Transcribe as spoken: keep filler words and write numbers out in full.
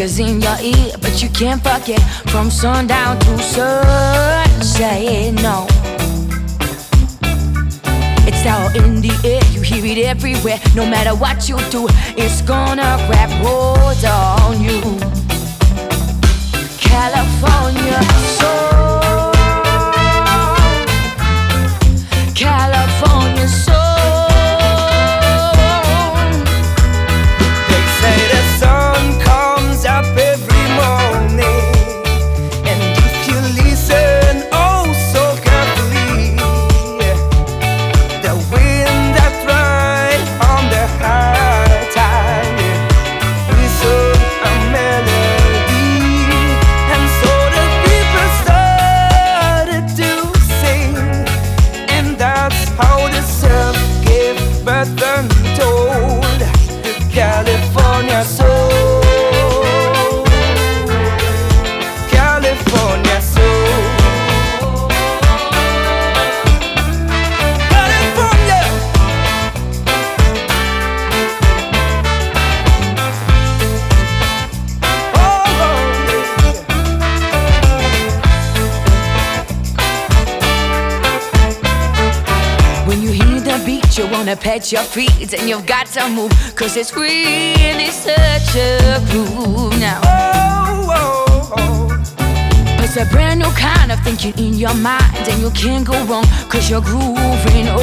is in your ear, but you can't forget. From sundown to sunset, no. It's all in the air, you hear it everywhere. No matter what you do, it's gonna grab hold on you. California soul, California soul. They say the sun comes up every morning, and if you listen oh so carefully, the wind that rides on the high tide whistles a melody, and so the people started to sing, and that's how the surf gave birth untold. California soul, California soul, California. Oh, yeah. When you hear the beat, you wanna pat your feet, and you've got to move, cause it's really such a groove now. Oh, oh, oh. It's a brand new kind of thinking in your mind, and you can't go wrong, cause you're grooving